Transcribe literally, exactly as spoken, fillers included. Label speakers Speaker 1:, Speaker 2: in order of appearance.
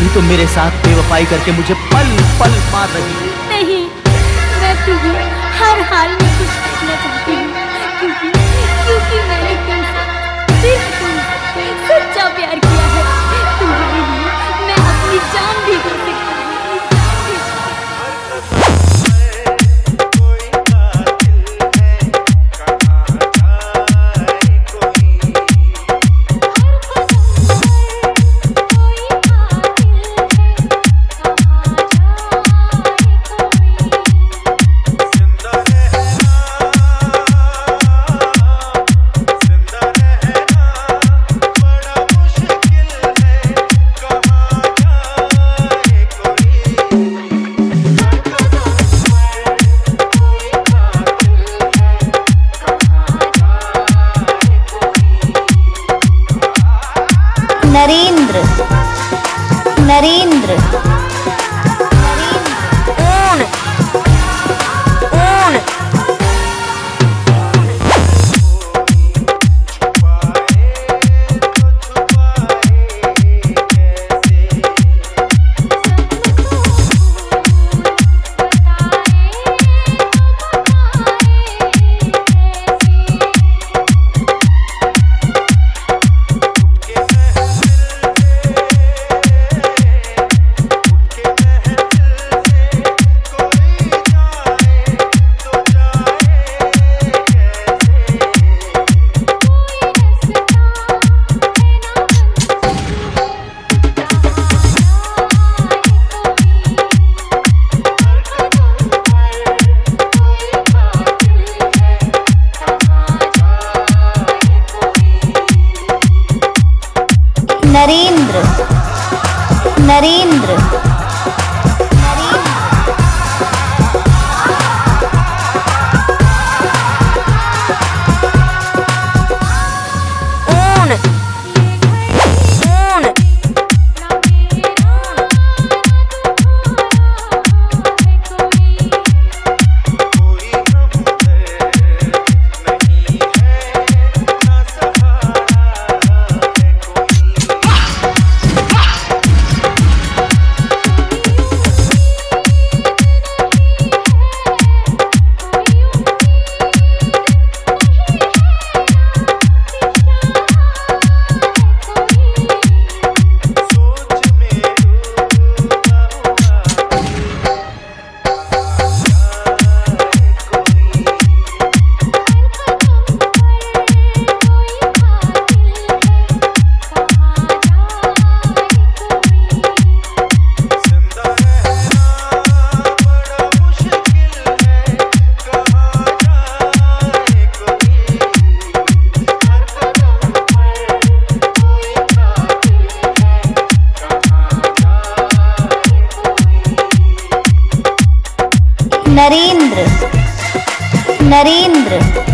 Speaker 1: तुम मेरे साथ बेवफाई करके मुझे पल पल मार रही हो।
Speaker 2: नहीं, मैं तुम्हें हर हाल में कुछ कहना चाहती हूँ, क्योंकि क्योंकि मैंने तुमसे सिर्फ तुमसे सच्चा प्यार किया है। तुम्हारे लिए मैं अपनी जान भी दे सकती हूँ। नरेंद्र नरेंद्र ओन ओन नरेंद्र नरेंद्र ओन ओन नरेंद्र नरेंद्र